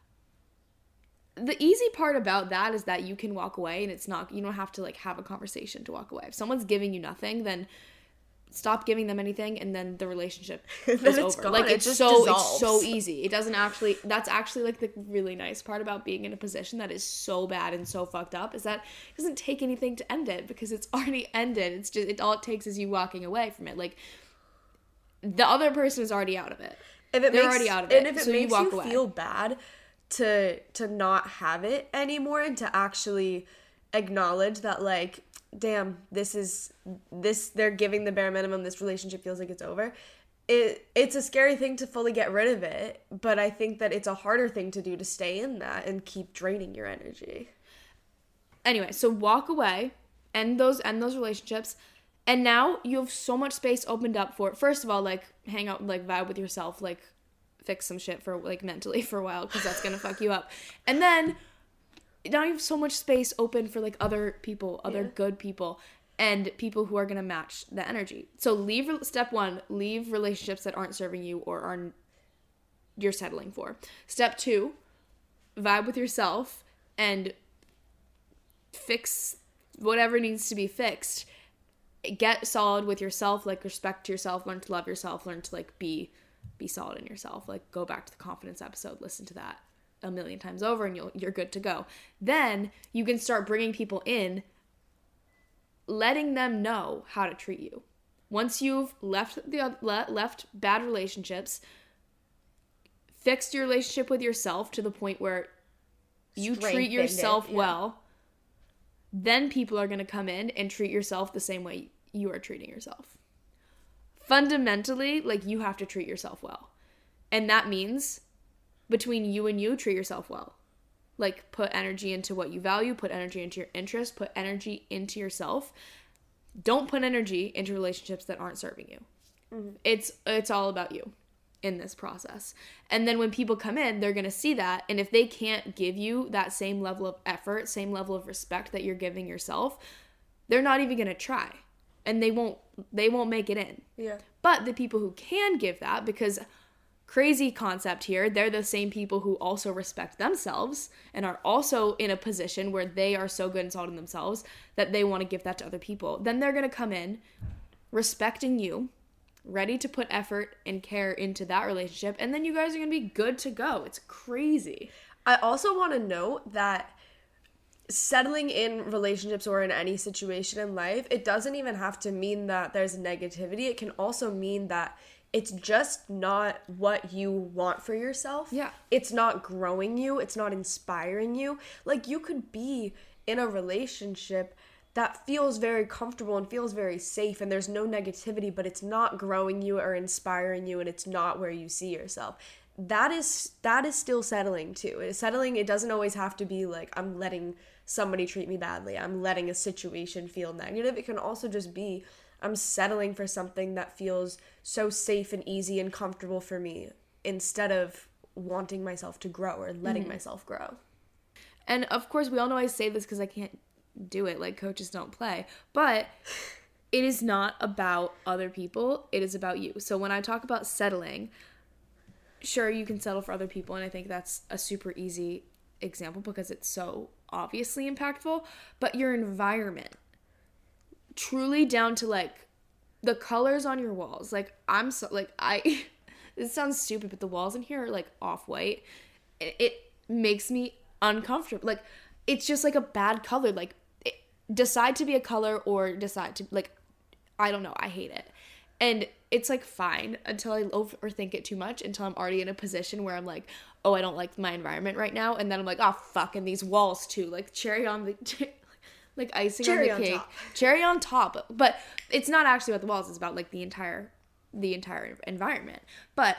the easy part about that is that you can walk away, and it's not, you don't have to, like, have a conversation to walk away. If someone's giving you nothing, then stop giving them anything, and then the relationship Then is it's over. gone. Like It it's just so dissolves. it's so easy. It doesn't actually. That's actually like the really nice part about being in a position that is so bad and so fucked up is that it doesn't take anything to end it because it's already ended. It's just it all it takes is you walking away from it. Like the other person is already out of it. If it They're makes, already out of it. And if it so makes you, you, walk away. feel bad to to not have it anymore and to actually acknowledge that, like, damn, this is this they're giving the bare minimum, this relationship feels like it's over. It it's a scary thing to fully get rid of it, but I think that it's a harder thing to do to stay in that and keep draining your energy. Anyway, so walk away, end those end those relationships, and now you have so much space opened up for, first of all, like, hang out, like, vibe with yourself, like, fix some shit for, like, mentally for a while, because that's gonna fuck you up. And then now you have so much space open for, like, other people, other Yeah. good people, and people who are gonna match the energy. So leave, step one, leave relationships that aren't serving you or are you're settling for. Step two, vibe with yourself and fix whatever needs to be fixed. Get solid with yourself, like, respect yourself, learn to love yourself, learn to, like, be be solid in yourself. Like, go back to the confidence episode, listen to that a million times over, and you'll you're good to go. Then you can start bringing people in, letting them know how to treat you. Once you've left the left bad relationships, fixed your relationship with yourself to the point where you treat Strengthened yourself it, yeah. well, then people are going to come in and treat yourself the same way you are treating yourself. Fundamentally, like, you have to treat yourself well. And that means between you and you, treat yourself well. Like, put energy into what you value, put energy into your interests, put energy into yourself. Don't put energy into relationships that aren't serving you. Mm-hmm. It's it's all about you in this process. And then when people come in, they're going to see that. And if they can't give you that same level of effort, same level of respect that you're giving yourself, they're not even going to try. And they won't they won't make it in. Yeah. But the people who can give that, because crazy concept here, they're the same people who also respect themselves and are also in a position where they are so good and solid in themselves that they want to give that to other people. Then they're going to come in respecting you, ready to put effort and care into that relationship, and then you guys are going to be good to go. It's crazy. I also want to note that settling in relationships or in any situation in life, it doesn't even have to mean that there's negativity. It can also mean that it's just not what you want for yourself. Yeah. It's not growing you. It's not inspiring you. Like, you could be in a relationship that feels very comfortable and feels very safe and there's no negativity, but it's not growing you or inspiring you and it's not where you see yourself. That is that is still settling too. Settling, it doesn't always have to be like, I'm letting somebody treat me badly, I'm letting a situation feel negative. It can also just be, I'm settling for something that feels so safe and easy and comfortable for me instead of wanting myself to grow or letting mm-hmm. myself grow. And of course, we all know I say this because I can't do it, like, coaches don't play, but it is not about other people, it is about you. So when I talk about settling, sure, you can settle for other people, and I think that's a super easy example because it's so obviously impactful, but your environment, truly down to, like, the colors on your walls. Like, I'm so, like, I, this sounds stupid, but the walls in here are, like, off-white. It, it makes me uncomfortable. Like, it's just, like, a bad color. Like, it, decide to be a color or decide to, like, I don't know. I hate it. And it's, like, fine until I overthink it too much, until I'm already in a position where I'm like, oh, I don't like my environment right now. And then I'm like, oh, fuck, and these walls too. Like, cherry on the... like icing Cherry on the on cake. top. Cherry on top. But it's not actually about the walls. It's about, like, the entire the entire environment. But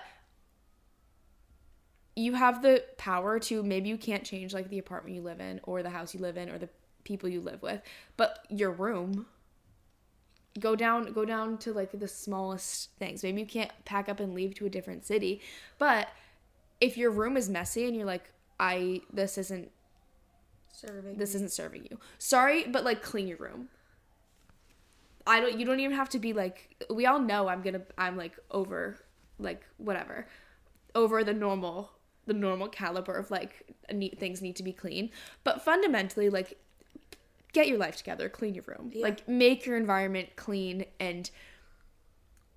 you have the power to, maybe you can't change, like, the apartment you live in or the house you live in or the people you live with, but your room, go down go down to, like, the smallest things. Maybe you can't pack up and leave to a different city, but if your room is messy and you're like, I this isn't Serving. This isn't serving you. Sorry, but, like, clean your room. I don't, you don't even have to be, like, we all know I'm gonna, I'm, like, over, like, whatever, over the normal, the normal caliber of, like, neat things need to be clean. But fundamentally, like, get your life together, clean your room. Yeah. Like, make your environment clean and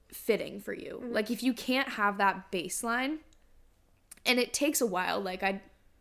fitting for you. Mm-hmm. Like if you can't have that baseline, and it takes a while, like I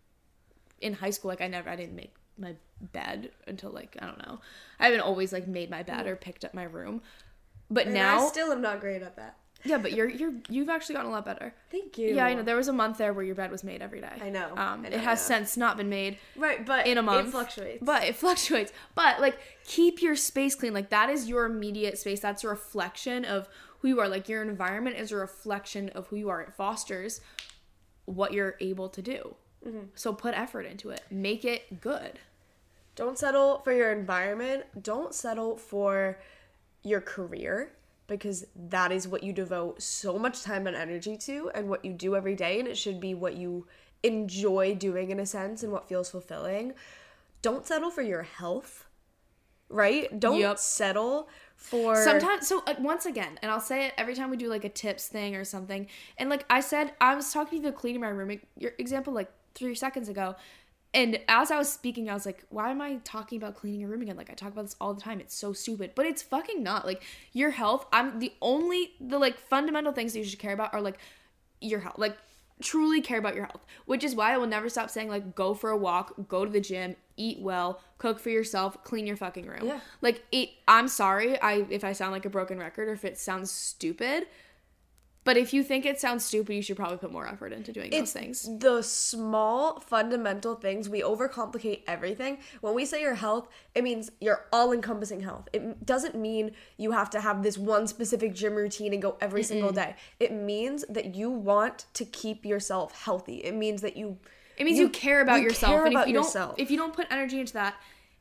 in high school, like I never I didn't make my bed until like I don't know. I haven't always like made my bed or picked up my room. But and now I still am not great at that. Yeah, but you're you're you've actually gotten a lot better. Thank you. Yeah, I know. There was a month there where your bed was made every day. I know. Um, I know it has yeah. since not been made. Right, but in a month, it fluctuates. But it fluctuates. But like, keep your space clean. Like that is your immediate space. That's a reflection of who you are. Like your environment is a reflection of who you are. It fosters what you're able to do. Mm-hmm. So put effort into it. Make it good. Don't settle for your environment. Don't settle for your career. Because that is what you devote so much time and energy to and what you do every day. And it should be what you enjoy doing in a sense and what feels fulfilling. Don't settle for your health, right? Don't yep. settle for... Sometimes, so uh, once again, and I'll say it every time we do like a tips thing or something. And like I said, I was talking to the cleaning my room, your example like three seconds ago. And as I was speaking, I was like, why am I talking about cleaning your room again? Like, I talk about this all the time. It's so stupid. But it's fucking not. Like, your health, I'm the only, the, like, fundamental things that you should care about are, like, your health. Like, truly care about your health. Which is why I will never stop saying, like, go for a walk, go to the gym, eat well, cook for yourself, clean your fucking room. Yeah. Like, it, I'm sorry I if I sound like a broken record or if it sounds stupid. But if you think it sounds stupid, you should probably put more effort into doing it's those things. The small, fundamental things. We overcomplicate everything. When we say your health, it means your all-encompassing health. It doesn't mean you have to have this one specific gym routine and go every Mm-mm. single day. It means that you want to keep yourself healthy. It means that you... It means you, you care about you yourself. Care and about if you yourself. don't, if you don't put energy into that,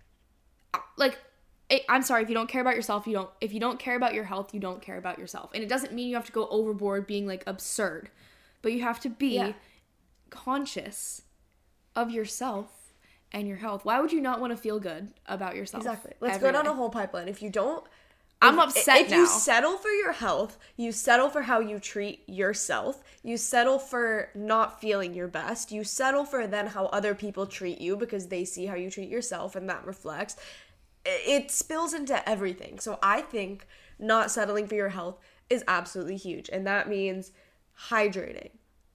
like... I'm sorry, if you don't care about yourself, you don't, if you don't care about your health, you don't care about yourself. And it doesn't mean you have to go overboard being like absurd, but you have to be yeah. conscious of yourself and your health. Why would you not want to feel good about yourself? Exactly. Let's go down a whole pipeline. If you don't, I'm if, upset if now. you settle for your health, you settle for how you treat yourself, you settle for not feeling your best, you settle for then how other people treat you because they see how you treat yourself and that reflects. It spills into everything. So I think not settling for your health is absolutely huge. And that means hydrating,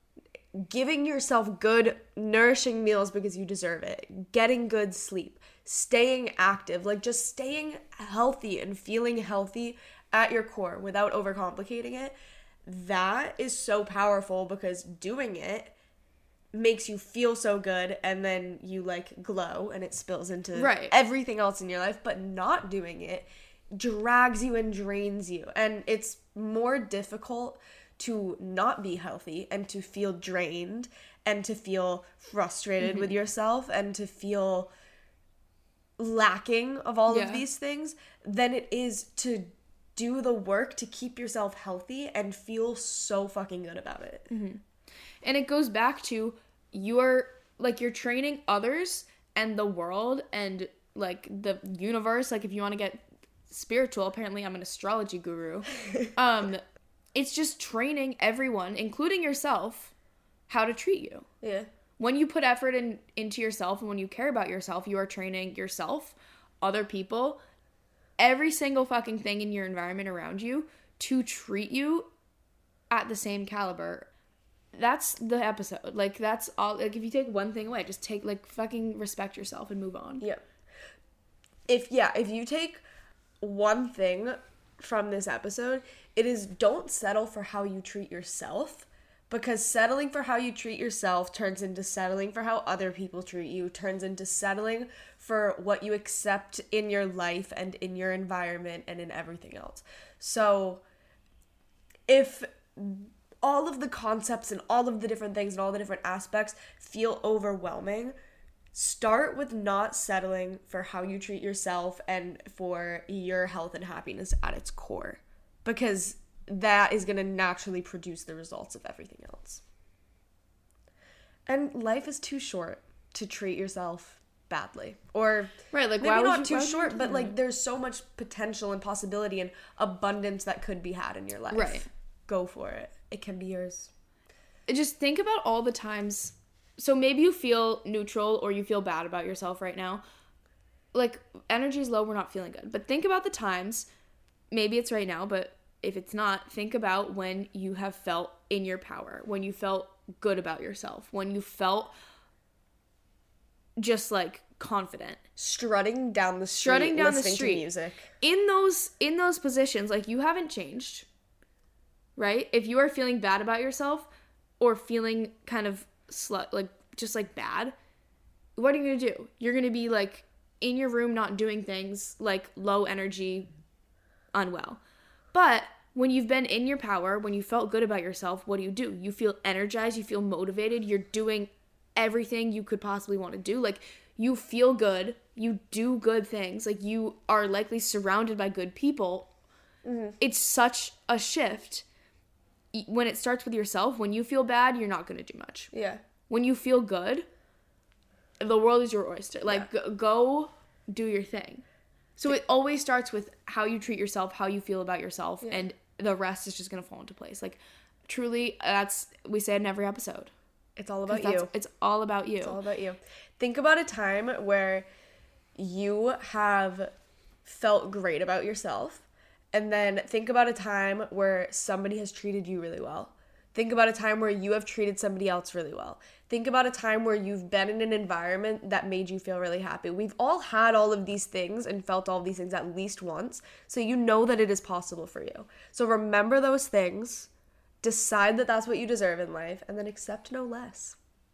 giving yourself good, nourishing meals because you deserve it, getting good sleep, staying active, like just staying healthy and feeling healthy at your core without overcomplicating it. That is so powerful because doing it makes you feel so good and then you like glow and it spills into right. everything else in your life. But not doing it drags you and drains you, and it's more difficult to not be healthy and to feel drained and to feel frustrated mm-hmm. with yourself and to feel lacking of all yeah. of these things than it is to do the work to keep yourself healthy and feel so fucking good about it. Mm-hmm. And it goes back to you're like you're training others and the world and like the universe. Like if you want to get spiritual, apparently I'm an astrology guru. um, it's just training everyone, including yourself, how to treat you. Yeah. When you put effort in into yourself and when you care about yourself, you are training yourself, other people, every single fucking thing in your environment around you to treat you at the same caliber. That's the episode. Like, that's all. Like, if you take one thing away, just take, like, fucking respect yourself and move on. Yeah. If, yeah, if you take one thing from this episode, it is don't settle for how you treat yourself, because settling for how you treat yourself turns into settling for how other people treat you, turns into settling for what you accept in your life and in your environment and in everything else. So, if all of the concepts and all of the different things and all the different aspects feel overwhelming, start with not settling for how you treat yourself and for your health and happiness at its core, because that is going to naturally produce the results of everything else. And life is too short to treat yourself badly, or right, like maybe why not you, too short, but like there's so much potential and possibility and abundance that could be had in your life. Right. Go for it. It can be yours. Just think about all the times. So maybe you feel neutral or you feel bad about yourself right now. Like, energy's low, we're not feeling good. But think about the times, maybe it's right now, but if it's not, think about when you have felt in your power, when you felt good about yourself, when you felt just like confident, strutting down the street, strutting down the listening street, to music. In those in those positions, like, you haven't changed, right? If you are feeling bad about yourself or feeling kind of slut, like just like bad, what are you gonna do? You're gonna be like in your room, not doing things, like low energy, unwell. But when you've been in your power, when you felt good about yourself, what do you do? You feel energized, you feel motivated, you're doing everything you could possibly want to do. Like, you feel good, you do good things, like, you are likely surrounded by good people. Mm-hmm. It's such a shift. When it starts with yourself, when you feel bad, you're not going to do much. Yeah. When you feel good, the world is your oyster. Like, yeah. g- go do your thing. So it always starts with how you treat yourself, how you feel about yourself, yeah. and the rest is just going to fall into place. Like, truly, that's, we say it in every episode. It's all about you. It's all about you. It's all about you. Think about a time where you have felt great about yourself, and then think about a time where somebody has treated you really well. Think about a time where you have treated somebody else really well. Think about a time where you've been in an environment that made you feel really happy. We've all had all of these things and felt all of these things at least once, so you know that it is possible for you. So remember those things, decide that that's what you deserve in life, and then accept no less.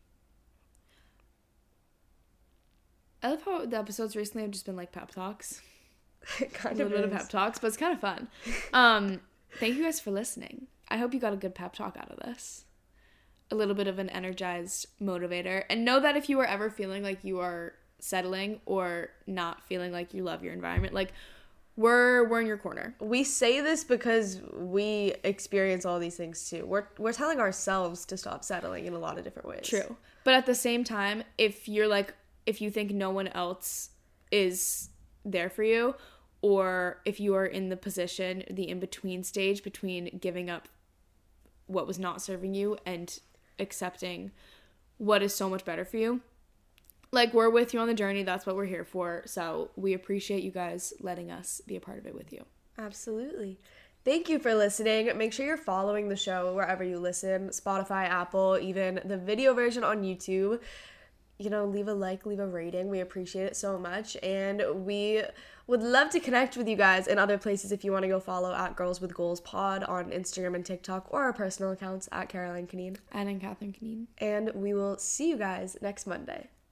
I love how the episodes recently have just been like pep talks. It kind a of little is. bit of pep talks, but it's kind of fun. Um, thank you guys for listening. I hope you got a good pep talk out of this. A little bit of an energized motivator. And know that if you are ever feeling like you are settling or not feeling like you love your environment, like, we're we're in your corner. We say this because we experience all these things too. We're we're telling ourselves to stop settling in a lot of different ways. True. But at the same time, if you're like, if you think no one else is there for you, or if you are in the position, the in-between stage between giving up what was not serving you and accepting what is so much better for you, like, we're with you on the journey. That's what we're here for. So we appreciate you guys letting us be a part of it with you. Absolutely. Thank you for listening. Make sure you're following the show wherever you listen, Spotify, Apple, even the video version on YouTube. You know, leave a like, leave a rating. We appreciate it so much. And we would love to connect with you guys in other places if you want to go follow at Girls with Goals Pod on Instagram and TikTok, or our personal accounts at Caroline Canine. And I'm Catherine Canine. And we will see you guys next Monday.